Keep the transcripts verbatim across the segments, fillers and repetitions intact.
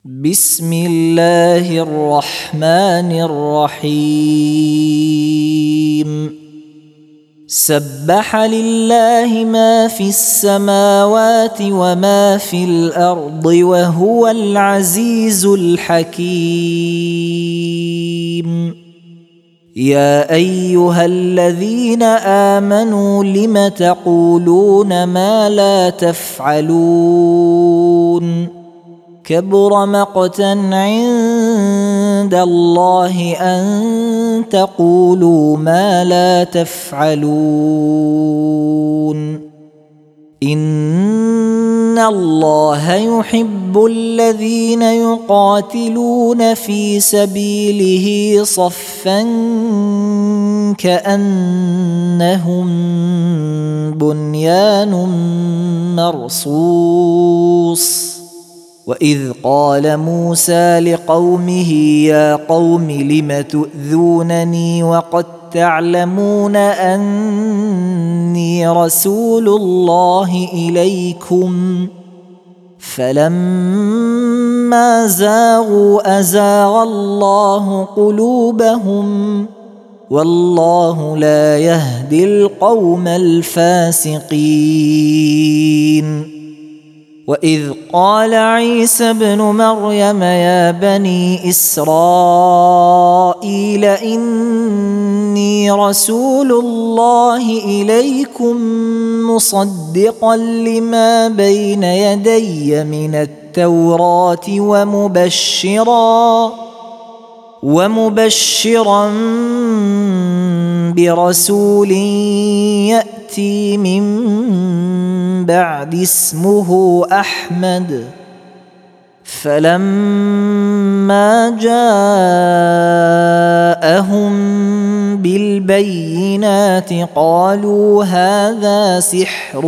بسم الله الرحمن الرحيم سبح لله ما في السماوات وما في الأرض وهو العزيز الحكيم يا أيها الذين آمنوا لم تقولون ما لا تفعلون كبر مقتا عند الله أن تقولوا ما لا تفعلون إن الله يحب الذين يقاتلون في سبيله صفا كأنهم بنيان مرصوص وإذ قال موسى لقومه يا قوم لم تؤذونني وقد تعلمون أني رسول الله إليكم فلما زاغوا أزاغ الله قلوبهم والله لا يهدي القوم الفاسقين وإذ قال عيسى ابن مريم يا بني إسرائيل إني رسول الله إليكم مصدقا لما بين يدي من التوراة ومبشرا ومبشرا برسول يأتي من بعد اسمه أحمد فلما جاءهم بالبينات قالوا هذا سحر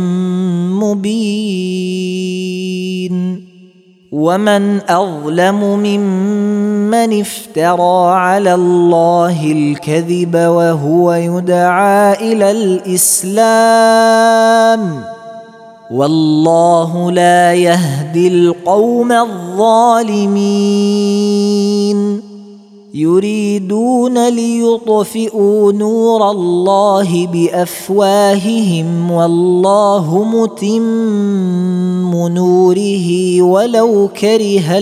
مبين ومن أظلم ممن افترى على الله الكذب وهو يدعى إلى الإسلام والله لا يهدي القوم الظالمين يريدون ليطفئوا نور الله بأفواههم والله متم نوره ولو كره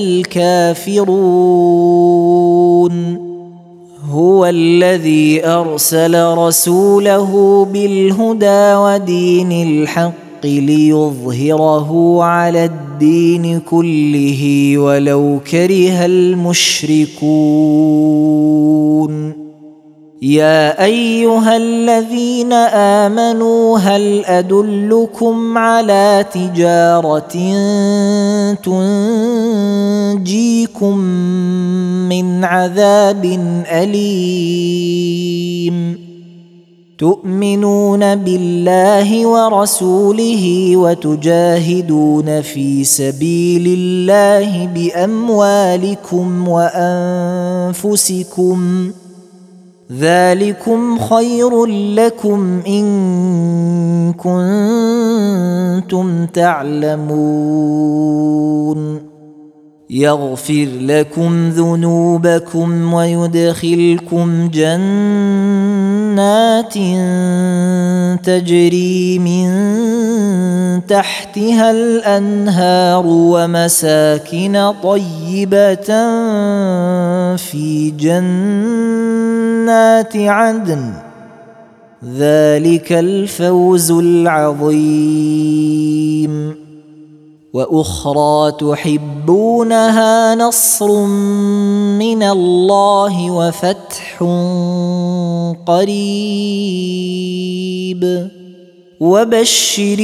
الكافرون هو الذي أرسل رسوله بالهدى ودين الحق ليظهره على الدين كله ولو كره المشركون يا أيها الذين آمنوا هل أدلكم على تجارة تنجيكم من عذاب أليم تؤمنون بالله ورسوله وتجاهدون في سبيل الله بأموالكم وأنفسكم ذلكم خير لكم إن كنتم تعلمون يغفر لكم ذنوبكم ويدخلكم جنات تجري من تحتها الأنهار ومساكن طيبة في جنات عدن ذلك الفوز العظيم وأخرى تحبونها نصر من الله وفتح قريب وبشر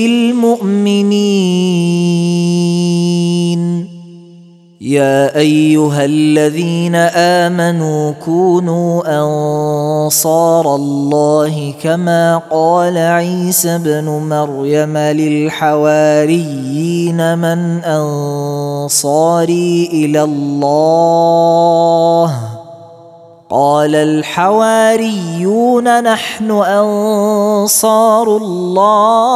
المؤمنين يا أيها الذين آمنوا كونوا أنصار الله كما قال عيسى ابن مريم للحواريين من أنصاري إلى الله قال الحواريون نحن أنصار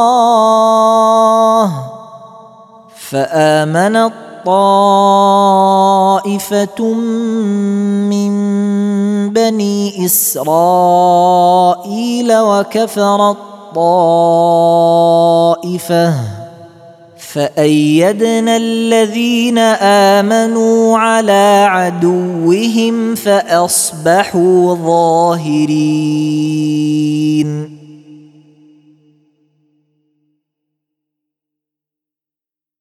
الله فآمنت طائفة طائفة من بني إسرائيل وكفرت طائفة فأيدنا الذين آمنوا على عدوهم فأصبحوا ظاهرين.